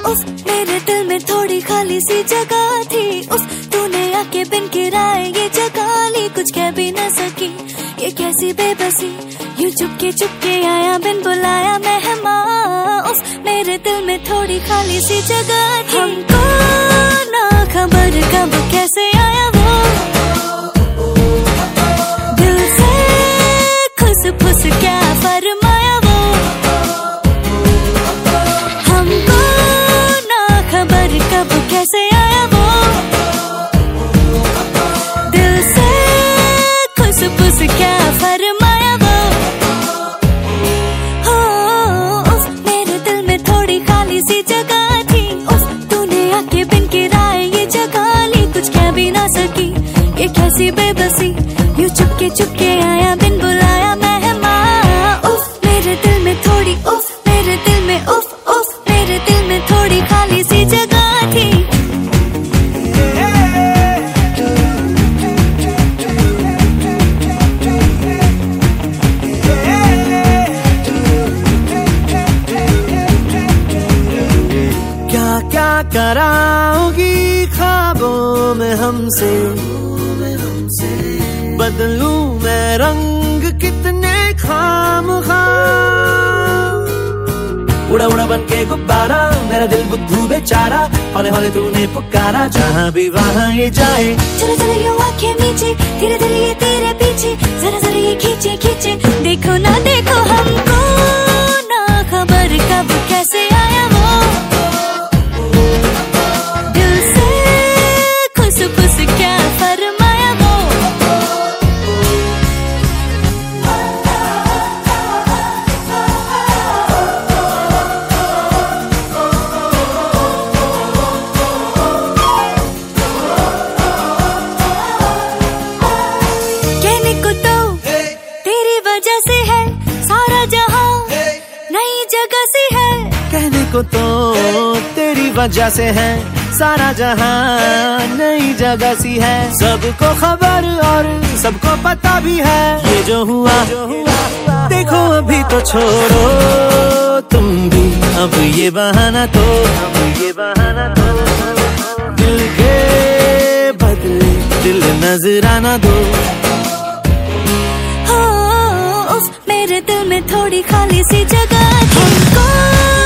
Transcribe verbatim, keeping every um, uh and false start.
उस मेरे दिल में थोड़ी खाली सी जगह थी, उस तूने आके बिन किराए ये जगह ली, कुछ कह भी न सकी ये कैसी बेबसी, यूं चुपके चुपके आया बिन बुलाया मेहमान, उस मेरे दिल में थोड़ी खाली सी जगह थी। हमको ना खबर कब कैसे आया वो, दिल से खुस फुस क्या फरमाया वो, हमको ना खबर कब कैसे आया वो, दिल से खुस फुस क्या फरमाया वो। हो उस मेरे दिल में थोड़ी खाली सी जगह थी, उस तूने आके बिन किराए ये जगह ली, कुछ कह भी ना सकी ये कैसी बेबसी, यूं चुपके चुपके आया बिन बुलाया मेहमान, उफ मेरे दिल में थोड़ी, उफ मेरे दिल में, उफ उफ मेरे दिल में थोड़ी खाली सी जगह थी। क्या क्या कराओगी ख्वाबों में हमसे, बदलूं मैं रंग कितने खामखा, उड़ा उड़ा बन के गुब्बारा मेरा दिल बुद्धू बेचारा, हौले हौले तूने पुकारा जहाँ भी वहाँ ये जाए, चलो चलो यूं आंखें मीचे धीरे धीरे ये तेरे पीछे, जरा जरा ये खींचे खींचे, देखो ना देखो हमको ना खबर कब कैसे आया वो, दिल से खुस फुस क्या फरमाया वो। कहने को तो तेरी वजह से है सारा जहां नई जगह से है, कहने को तो तेरी वजह से है सारा जहां नई जगह सी है, सबको खबर और सबको पता भी है ये जो हुआ, जो हुआ देखो अभी तो छोड़ो तुम भी अब ये बहाना तो, अब ये बहाना तो, दिल के बदले दिल नजराना दो। हो उस मेरे दिल में थोड़ी खाली सी जगह थी, हमको